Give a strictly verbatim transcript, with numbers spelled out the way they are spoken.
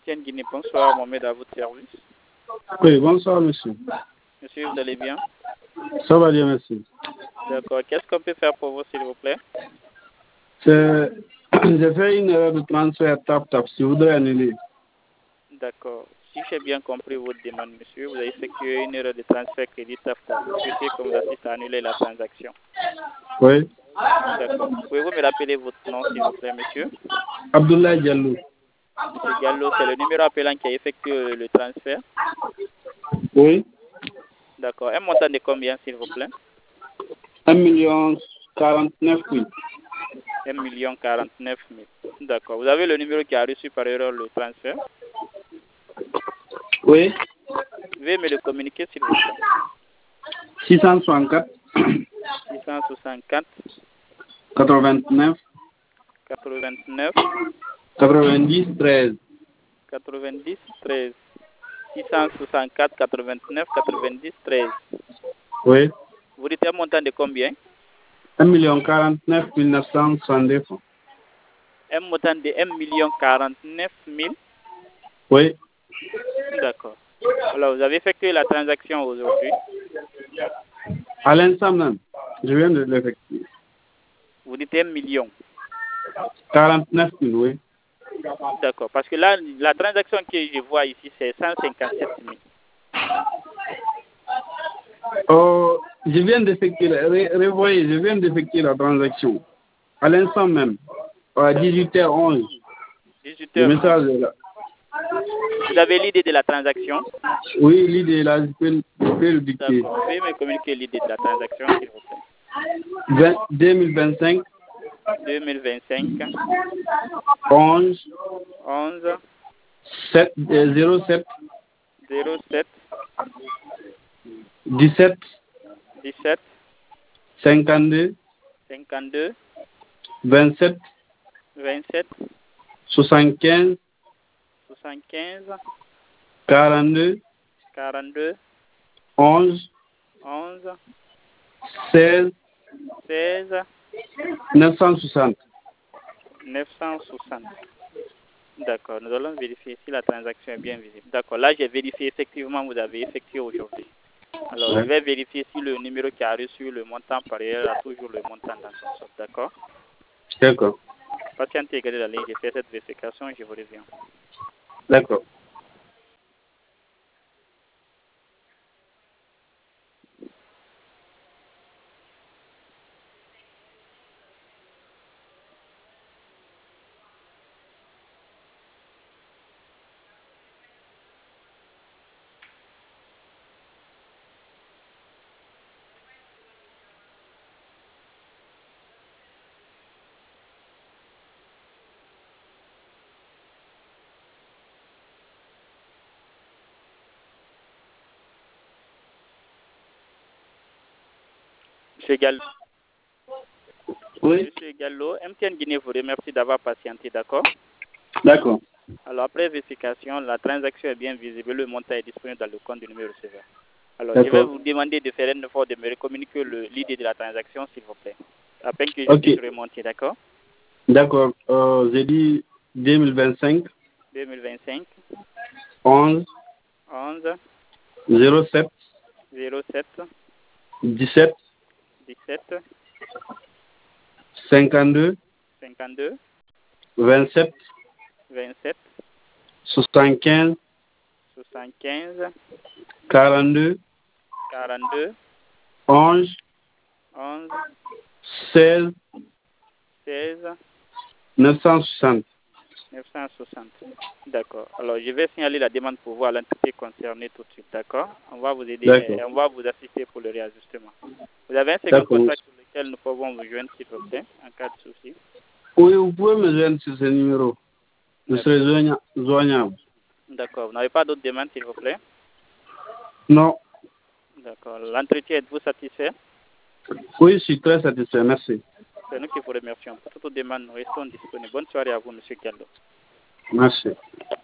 M T N Guinée, bonsoir, Mohamed à votre service. Oui, bonsoir, monsieur. Monsieur, vous allez bien? Ça va bien, merci. D'accord. Qu'est-ce qu'on peut faire pour vous, s'il vous plaît? C'est... J'ai fait une erreur de transfert tap-tap. Si vous voudrez annuler. D'accord. Si j'ai bien compris votre demande, monsieur, vous avez effectué une erreur de transfert crédit tap-tap. Vous souhaitez qu'on vous assiste à annuler la transaction. Oui. D'accord. Pouvez-vous me rappeler votre nom, s'il vous plaît, monsieur? Abdoulaye Diallo. Monsieur Gallo, c'est le numéro appelant qui a effectué le transfert? Oui. D'accord. Un montant de combien, s'il vous plaît? un million quarante-neuf mille. un million quarante-neuf mille. D'accord. Vous avez le numéro qui a reçu par erreur le transfert? Oui. Veuillez me le communiquer, s'il vous plaît. six cent soixante-quatre. six cent soixante-quatre. quatre-vingt-neuf. quatre-vingt-neuf. quatre-vingt-dix treize. quatre-vingt-dix treize. six cent soixante-quatre, quatre-vingt-neuf, quatre-vingt-dix treize. Oui. Vous dites un montant de combien? un million quarante-neuf mille neuf cent soixante-deux francs. Un montant de un million quarante-neuf mille. Oui. D'accord. Alors, vous avez effectué la transaction aujourd'hui? À l'instant même, je viens de l'effectuer. Vous dites un million? quarante-neuf mille, oui. D'accord. Parce que là, la transaction que je vois ici, c'est cent cinquante-sept mille. Oh, je viens d'effectuer, revoyez, je viens d'effectuer la transaction. À l'instant même, à dix-huit heures onze. dix-huit Le heures onze. message est là. Vous avez l'idée de la transaction? Oui, l'idée est là, je peux, je peux le dicter. D'accord. Veuillez me communiquer l'idée de la transaction, s'il vous plaît. deux mille vingt-cinq. deux mille vingt-cinq. onze. onze. sept, euh, zéro sept. zéro sept. dix-sept. dix-sept. cinquante-deux. cinquante-deux. vingt-sept. vingt-sept. soixante-quinze. soixante-quinze. quarante-deux. quarante-deux. onze. onze. seize. seize. neuf cent soixante. neuf cent soixante. D'accord. Nous allons vérifier si la transaction est bien visible. D'accord. Là, j'ai vérifié effectivement, vous avez effectué aujourd'hui. Alors, Ouais. je vais vérifier si le numéro qui a reçu le montant par ailleurs a toujours le montant dans son solde. D'accord? D'accord. Patientez, gardez la ligne. J'ai fait cette vérification. Je vous reviens. D'accord. Monsieur Gallo. Oui. Monsieur Gallo, M T N Guinée vous remercie d'avoir patienté. D'accord? D'accord. Alors, après vérification, la transaction est bien visible. Le montant est disponible dans le compte du numéro receveur. Alors, je vais vous demander de faire un effort de me communiquer l'idée de la transaction, s'il vous plaît, afin que je Ok. puisse remonter, d'accord? D'accord. Euh, j'ai dit deux mille vingt-cinq. deux mille vingt-cinq. onze. onze. zéro sept. zéro sept. dix-sept. dix-sept. cinquante-deux. cinquante-deux. vingt-sept. vingt-sept. soixante-quinze. soixante-quinze. quarante-deux. quarante-deux. onze. onze. seize. seize. neuf cent soixante. neuf cent soixante. D'accord. Alors, je vais signaler la demande pour voir l'entité concernée tout de suite. D'accord? On va vous aider D'accord. et on va vous assister pour le réajustement. Vous avez un second D'accord. contact sur lequel nous pouvons vous joindre, s'il vous plaît, en cas de souci. Oui, vous pouvez me joindre sur ce numéro. Je serai joigna- joignable. D'accord. Vous n'avez pas d'autres demandes, s'il vous plaît? Non. D'accord. L'entretien, êtes-vous satisfait? Oui, je suis très satisfait. Merci. C'est nous qui vous remercions. Pour toute demande, nous restons disponibles. Bonne soirée à vous, M. Gallo. Merci.